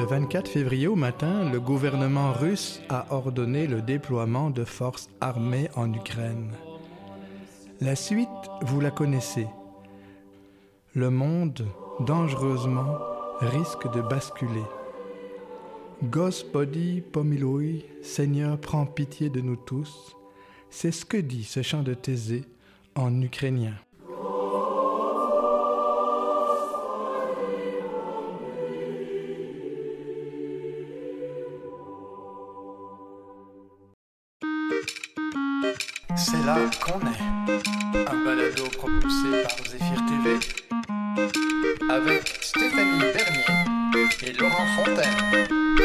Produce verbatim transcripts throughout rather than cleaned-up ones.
vingt-quatre février au matin, le gouvernement russe a ordonné le déploiement de forces armées en Ukraine. La suite, vous la connaissez. Le monde, dangereusement, risque de basculer. Gospodi pomiluj, Seigneur, prends pitié de nous tous. C'est ce que dit ce chant de Thésée en ukrainien. C'est là qu'on est, un balado propulsé par Zéphyr T V, avec Stéphanie Bernier et Laurent Fontaine.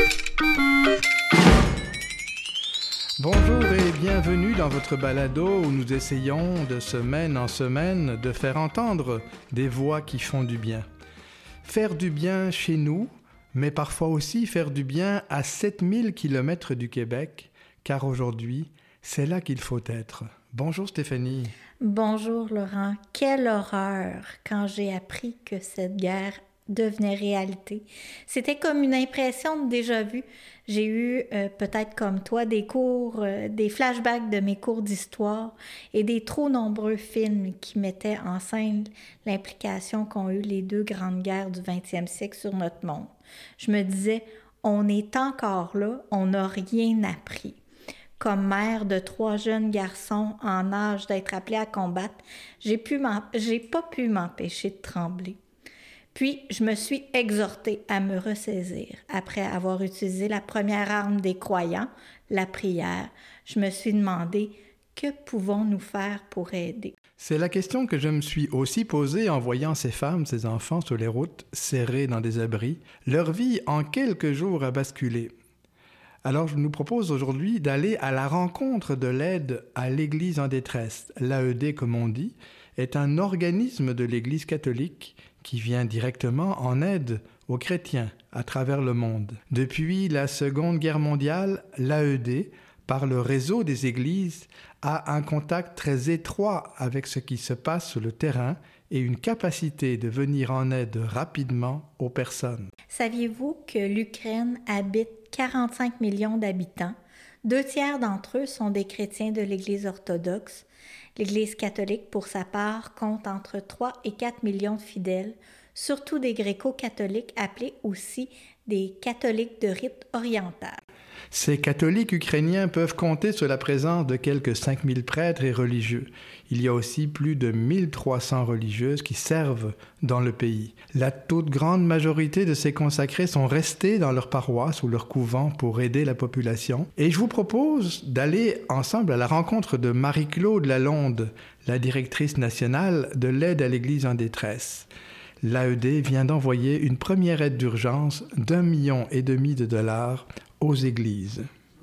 Bonjour et bienvenue dans votre balado où nous essayons de semaine en semaine de faire entendre des voix qui font du bien. Faire du bien chez nous, mais parfois aussi faire du bien à sept mille kilomètres du Québec, car aujourd'hui, c'est là qu'il faut être. Bonjour Stéphanie. Bonjour Laurent. Quelle horreur quand j'ai appris que cette guerre devenait réalité. C'était comme une impression de déjà-vu. J'ai eu, euh, peut-être comme toi, des cours, euh, des flashbacks de mes cours d'histoire et des trop nombreux films qui mettaient en scène l'implication qu'ont eu les deux grandes guerres du vingtième siècle sur notre monde. Je me disais, on est encore là, on n'a rien appris. Comme mère de trois jeunes garçons en âge d'être appelés à combattre, j'ai, pu j'ai pas pu m'empêcher de trembler. Puis, je me suis exhortée à me ressaisir. Après avoir utilisé la première arme des croyants, la prière, je me suis demandé que pouvons-nous faire pour aider. C'est la question que je me suis aussi posée en voyant ces femmes, ces enfants sur les routes, serrés dans des abris. Leur vie, en quelques jours, a basculé. Alors, je nous propose aujourd'hui d'aller à la rencontre de l'aide à l'Église en détresse. L'A E D, comme on dit, est un organisme de l'Église catholique qui vient directement en aide aux chrétiens à travers le monde. Depuis la Seconde Guerre mondiale, l'A E D, par le réseau des églises, a un contact très étroit avec ce qui se passe sur le terrain et une capacité de venir en aide rapidement aux personnes. Saviez-vous que l'Ukraine habite quarante-cinq millions d'habitants? Deux tiers d'entre eux sont des chrétiens de l'Église orthodoxe. L'Église catholique, pour sa part, compte entre trois et quatre millions de fidèles, surtout des gréco-catholiques appelés aussi des catholiques de rite oriental. Ces catholiques ukrainiens peuvent compter sur la présence de quelques cinq mille prêtres et religieux. Il y a aussi plus de mille trois cents religieuses qui servent dans le pays. La toute grande majorité de ces consacrés sont restés dans leur paroisse ou leur couvent pour aider la population. Et je vous propose d'aller ensemble à la rencontre de Marie-Claude Lalonde, la directrice nationale de l'aide à l'Église en détresse. L'A E D vient d'envoyer une première aide d'urgence d'un million et demi de dollars aux églises.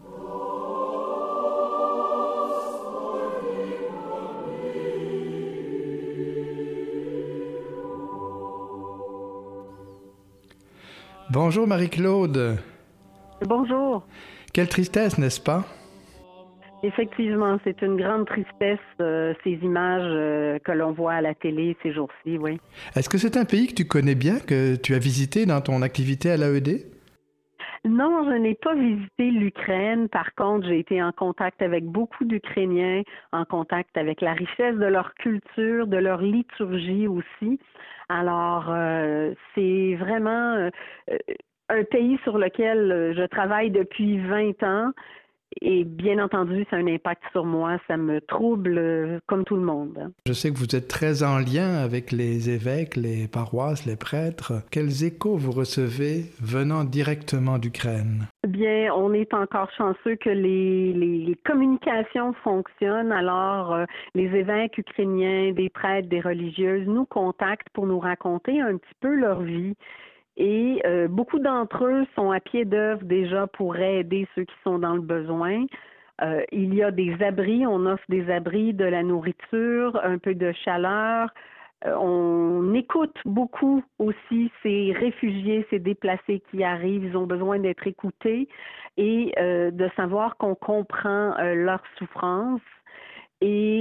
Bonjour Marie-Claude. Bonjour. Quelle tristesse, n'est-ce pas? Effectivement, c'est une grande tristesse, euh, ces images euh, que l'on voit à la télé ces jours-ci, oui. Est-ce que c'est un pays que tu connais bien, que tu as visité dans ton activité à l'A E D? Non, je n'ai pas visité l'Ukraine. Par contre, j'ai été en contact avec beaucoup d'Ukrainiens, en contact avec la richesse de leur culture, de leur liturgie aussi. Alors, euh, c'est vraiment euh, un pays sur lequel je travaille depuis vingt ans. Et bien entendu, ça a un impact sur moi, ça me trouble euh, comme tout le monde. Je sais que vous êtes très en lien avec les évêques, les paroisses, les prêtres. Quels échos vous recevez venant directement d'Ukraine? Bien, on est encore chanceux que les, les, les communications fonctionnent. Alors, euh, les évêques ukrainiens, des prêtres, des religieuses nous contactent pour nous raconter un petit peu leur vie. Et euh, beaucoup d'entre eux sont à pied d'œuvre déjà pour aider ceux qui sont dans le besoin. Euh, il y a des abris, on offre des abris, de la nourriture, un peu de chaleur. Euh, on écoute beaucoup aussi ces réfugiés, ces déplacés qui arrivent. Ils ont besoin d'être écoutés et euh, de savoir qu'on comprend euh, leur souffrance. Et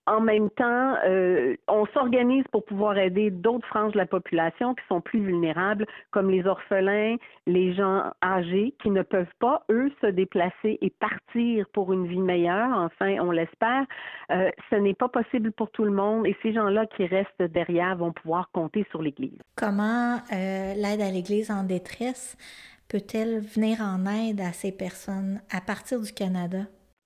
en même temps, euh, on s'organise pour pouvoir aider d'autres franges de la population qui sont plus vulnérables, comme les orphelins, les gens âgés qui ne peuvent pas, eux, se déplacer et partir pour une vie meilleure, enfin, on l'espère. Euh, ce n'est pas possible pour tout le monde et ces gens-là qui restent derrière vont pouvoir compter sur l'Église. Comment euh, l'aide à l'Église en détresse peut-elle venir en aide à ces personnes à partir du Canada?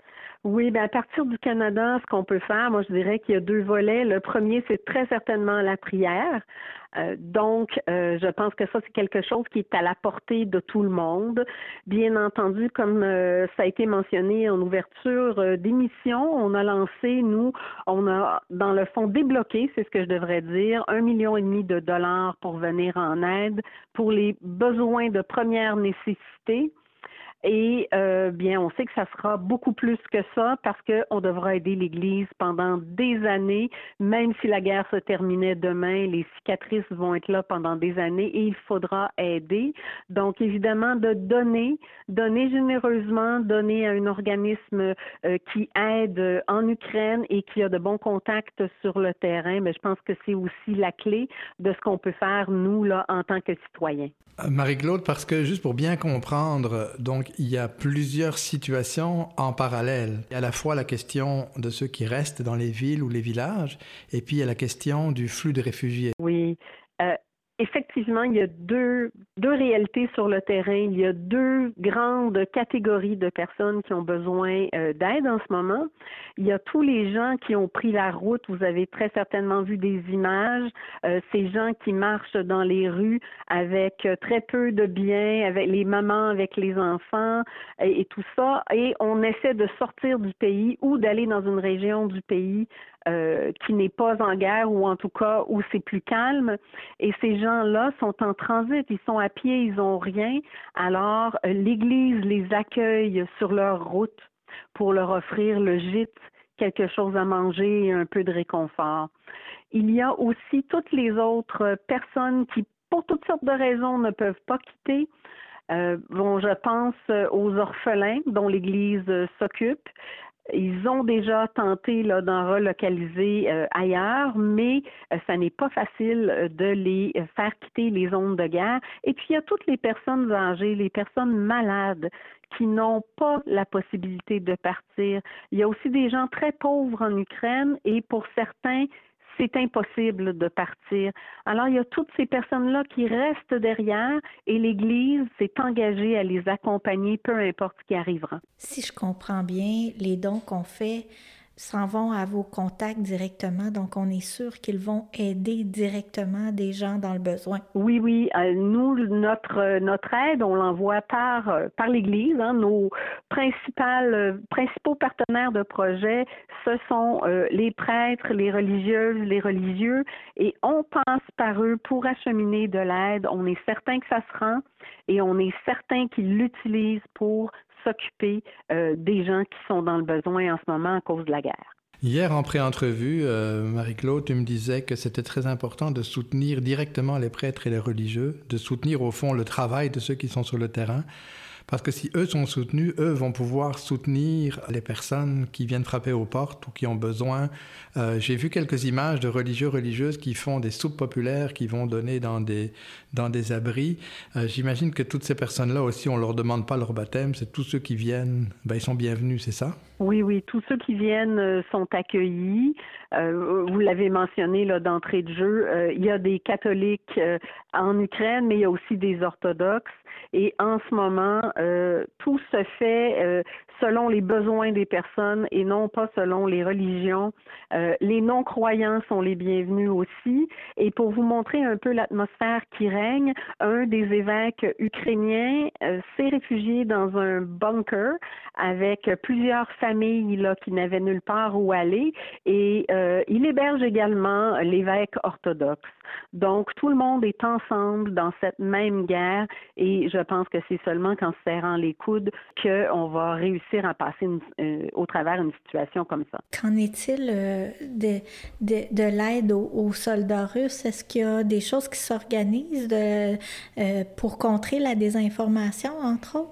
Oui, bien à partir du Canada, ce qu'on peut faire, moi je dirais qu'il y a deux volets. Le premier, c'est très certainement la prière. Euh, donc, euh, je pense que ça, c'est quelque chose qui est à la portée de tout le monde. Bien entendu, comme euh, ça a été mentionné en ouverture euh, d'émission, on a lancé, nous, on a dans le fond débloqué, c'est ce que je devrais dire, un million et demi de dollars pour venir en aide pour les besoins de première nécessité. Et euh, bien, on sait que ça sera beaucoup plus que ça parce qu'on devra aider l'Église pendant des années, même si la guerre se terminait demain, les cicatrices vont être là pendant des années et il faudra aider. Donc, évidemment, de donner, donner généreusement, donner à un organisme euh, qui aide en Ukraine et qui a de bons contacts sur le terrain, mais je pense que c'est aussi la clé de ce qu'on peut faire, nous, là, en tant que citoyens. Marie-Claude, parce que juste pour bien comprendre, donc il y a plusieurs situations en parallèle. Il y a à la fois la question de ceux qui restent dans les villes ou les villages, et puis il y a la question du flux de réfugiés. Oui. Euh, Effectivement, il y a deux, deux réalités sur le terrain. Il y a deux grandes catégories de personnes qui ont besoin euh, d'aide en ce moment. Il y a tous les gens qui ont pris la route. Vous avez très certainement vu des images. Euh, ces gens qui marchent dans les rues avec très peu de biens, avec les mamans, avec les enfants et, et tout ça. Et on essaie de sortir du pays ou d'aller dans une région du pays Euh, qui n'est pas en guerre ou en tout cas où c'est plus calme. Et ces gens-là sont en transit, ils sont à pied, ils n'ont rien. Alors, euh, l'Église les accueille sur leur route pour leur offrir le gîte, quelque chose à manger et un peu de réconfort. Il y a aussi toutes les autres personnes qui, pour toutes sortes de raisons, ne peuvent pas quitter. Euh, bon, je pense aux orphelins dont l'Église euh, s'occupe. Ils ont déjà tenté là, d'en relocaliser euh, ailleurs, mais euh, ça n'est pas facile de les faire quitter les zones de guerre. Et puis, il y a toutes les personnes âgées, les personnes malades qui n'ont pas la possibilité de partir. Il y a aussi des gens très pauvres en Ukraine et pour certains, c'est impossible de partir. Alors, il y a toutes ces personnes-là qui restent derrière et l'Église s'est engagée à les accompagner, peu importe ce qui arrivera. Si je comprends bien, les dons qu'on fait s'en vont à vos contacts directement, donc on est sûr qu'ils vont aider directement des gens dans le besoin. Oui, oui. Euh, nous, notre notre aide, on l'envoie par euh, par l'Église. Hein. Nos principales, euh, principaux partenaires de projet, ce sont euh, les prêtres, les religieuses, les religieux, et on passe par eux pour acheminer de l'aide. On est certain que ça se rend et on est certain qu'ils l'utilisent pour s'occuper euh, des gens qui sont dans le besoin en ce moment à cause de la guerre. Hier, en pré-entrevue, euh, Marie-Claude, tu me disais que c'était très important de soutenir directement les prêtres et les religieux, de soutenir au fond le travail de ceux qui sont sur le terrain, parce que si eux sont soutenus, eux vont pouvoir soutenir les personnes qui viennent frapper aux portes ou qui ont besoin. Euh, j'ai vu quelques images de religieux, religieuses qui font des soupes populaires, qui vont donner dans des, dans des abris. Euh, j'imagine que toutes ces personnes-là aussi, on ne leur demande pas leur baptême, c'est tous ceux qui viennent, ben, ils sont bienvenus, c'est ça? Oui, oui, tous ceux qui viennent euh, sont accueillis. Euh, vous l'avez mentionné là, d'entrée de jeu, euh, il y a des catholiques euh, en Ukraine, mais il y a aussi des orthodoxes. Et en ce moment, euh, tout se fait euh, selon les besoins des personnes et non pas selon les religions. Euh, les non-croyants sont les bienvenus aussi. Et pour vous montrer un peu l'atmosphère qui règne, un des évêques ukrainiens euh, s'est réfugié dans un bunker avec plusieurs familles là, qui n'avaient nulle part où aller. Et euh, il héberge également l'évêque orthodoxe. Donc, tout le monde est ensemble dans cette même guerre et je pense que c'est seulement qu'en se serrant les coudes qu'on va réussir à passer une, euh, au travers une situation comme ça. Qu'en est-il euh, de, de, de l'aide aux, aux soldats russes? Est-ce qu'il y a des choses qui s'organisent de, euh, pour contrer la désinformation, entre autres?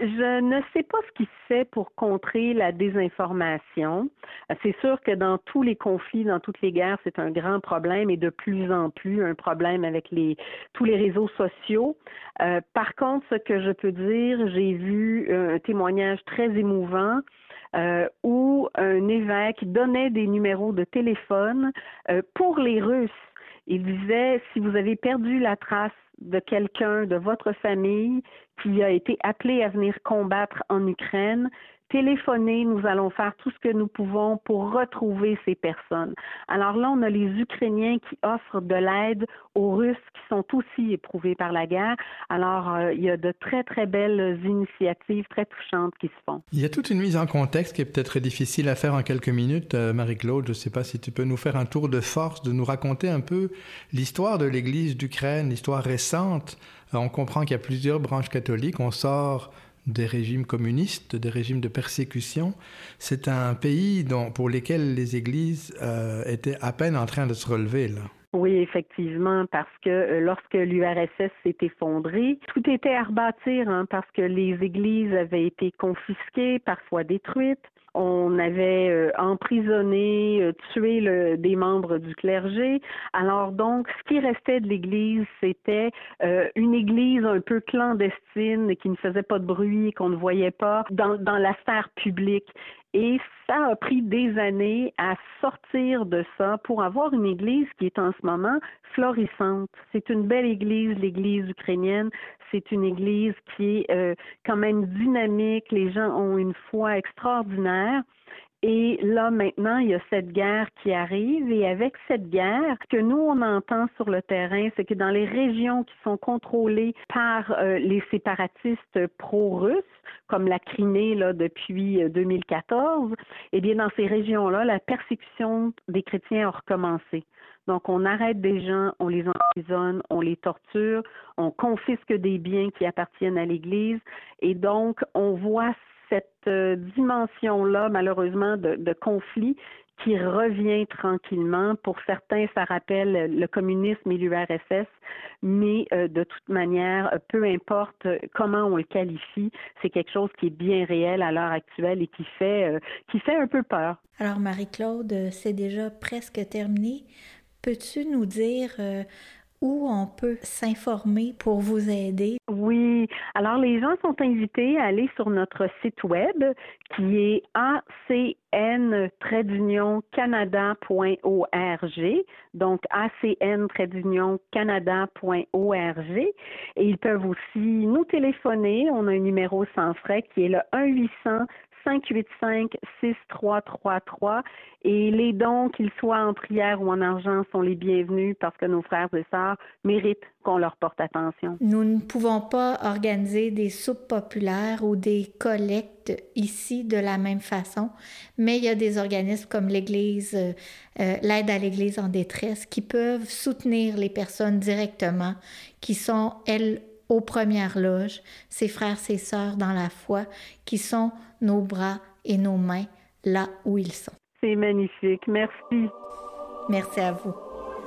Je ne sais pas ce qui se fait pour contrer la désinformation. C'est sûr que dans tous les conflits, dans toutes les guerres, c'est un grand problème et de plus en plus un problème avec les tous les réseaux sociaux. Euh, par contre, ce que je peux dire, j'ai vu un témoignage très émouvant euh, où un évêque donnait des numéros de téléphone euh, pour les Russes. Il disait, si vous avez perdu la trace de quelqu'un de votre famille qui a été appelé à venir combattre en Ukraine, téléphonez, nous allons faire tout ce que nous pouvons pour retrouver ces personnes. Alors là, on a les Ukrainiens qui offrent de l'aide aux Russes qui sont aussi éprouvés par la guerre. Alors, euh, il y a de très, très belles initiatives très touchantes qui se font. Il y a toute une mise en contexte qui est peut-être difficile à faire en quelques minutes. Euh, Marie-Claude, je ne sais pas si tu peux nous faire un tour de force, de nous raconter un peu l'histoire de l'Église d'Ukraine, l'histoire récente. Euh, on comprend qu'il y a plusieurs branches catholiques. On sort des régimes communistes, des régimes de persécution. C'est un pays dont, pour lesquels les églises euh, étaient à peine en train de se relever, là. Oui, effectivement, parce que euh, lorsque l'U R S S s'est effondré, tout était à rebâtir, hein, parce que les églises avaient été confisquées, parfois détruites. On avait euh, emprisonné, euh, tué le, des membres du clergé. Alors donc, ce qui restait de l'Église, c'était euh, une Église un peu clandestine, qui ne faisait pas de bruit, qu'on ne voyait pas dans, dans la sphère publique. Et ça a pris des années à sortir de ça pour avoir une Église qui est en ce moment florissante. C'est une belle Église, l'Église ukrainienne. C'est une Église qui est euh, quand même dynamique. Les gens ont une foi extraordinaire. Et là, maintenant, il y a cette guerre qui arrive. Et avec cette guerre, ce que nous, on entend sur le terrain, c'est que dans les régions qui sont contrôlées par euh, les séparatistes pro-russes, comme la Crimée là, depuis deux mille quatorze, eh bien, dans ces régions-là, la persécution des chrétiens a recommencé. Donc, on arrête des gens, on les emprisonne, on les torture, on confisque des biens qui appartiennent à l'Église. Et donc, on voit cette euh, dimension-là, malheureusement, de, de conflit qui revient tranquillement. Pour certains, ça rappelle le communisme et l'U R S S, mais euh, de toute manière, peu importe comment on le qualifie, c'est quelque chose qui est bien réel à l'heure actuelle et qui fait, euh, qui fait un peu peur. Alors, Marie-Claude, c'est déjà presque terminé. Peux-tu nous dire euh, où on peut s'informer pour vous aider? Oui, alors les gens sont invités à aller sur notre site web qui est a c n trait d'union canada point org, donc a c n trait d'union canada point org, et ils peuvent aussi nous téléphoner. On a un numéro sans frais qui est le un huit cents cinq huit cinq six trois trois trois, et les dons, qu'ils soient en prière ou en argent, sont les bienvenus parce que nos frères et sœurs méritent qu'on leur porte attention. Nous ne pouvons pas organiser des soupes populaires ou des collectes ici de la même façon, mais il y a des organismes comme l'Église, euh, l'aide à l'Église en détresse, qui peuvent soutenir les personnes directement, qui sont, elles, aux premières loges, ces frères, ces sœurs dans la foi, qui sont nos bras et nos mains là où ils sont. C'est magnifique. Merci. Merci à vous.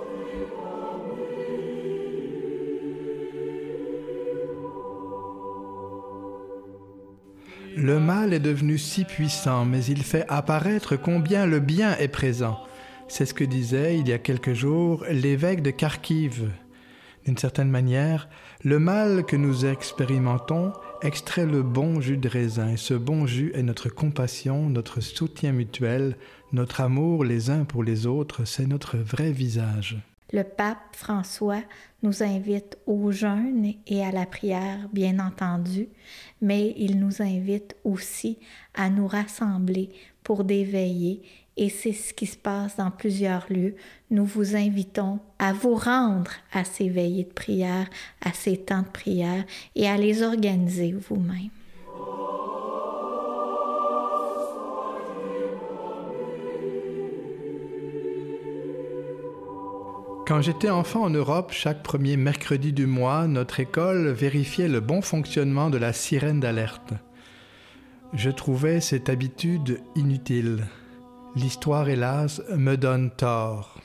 Le mal est devenu si puissant, mais il fait apparaître combien le bien est présent. C'est ce que disait, il y a quelques jours, l'évêque de Kharkiv. D'une certaine manière, le mal que nous expérimentons extrait le bon jus de raisin, et ce bon jus est notre compassion, notre soutien mutuel, notre amour les uns pour les autres, c'est notre vrai visage. Le pape François nous invite au jeûne et à la prière, bien entendu, mais il nous invite aussi à nous rassembler pour des veillées, et c'est ce qui se passe dans plusieurs lieux. Nous vous invitons à vous rendre à ces veillées de prière, à ces temps de prière, et à les organiser vous-même. Quand j'étais enfant en Europe, chaque premier mercredi du mois, notre école vérifiait le bon fonctionnement de la sirène d'alerte. Je trouvais cette habitude inutile. L'histoire, hélas, me donne tort.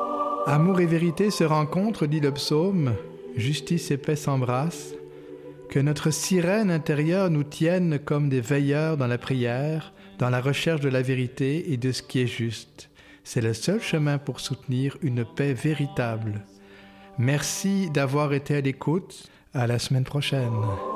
Amour et vérité se rencontrent, dit le psaume. Justice et paix s'embrassent. Que notre sirène intérieure nous tienne comme des veilleurs dans la prière, dans la recherche de la vérité et de ce qui est juste. C'est le seul chemin pour soutenir une paix véritable. Merci d'avoir été à l'écoute. À la semaine prochaine.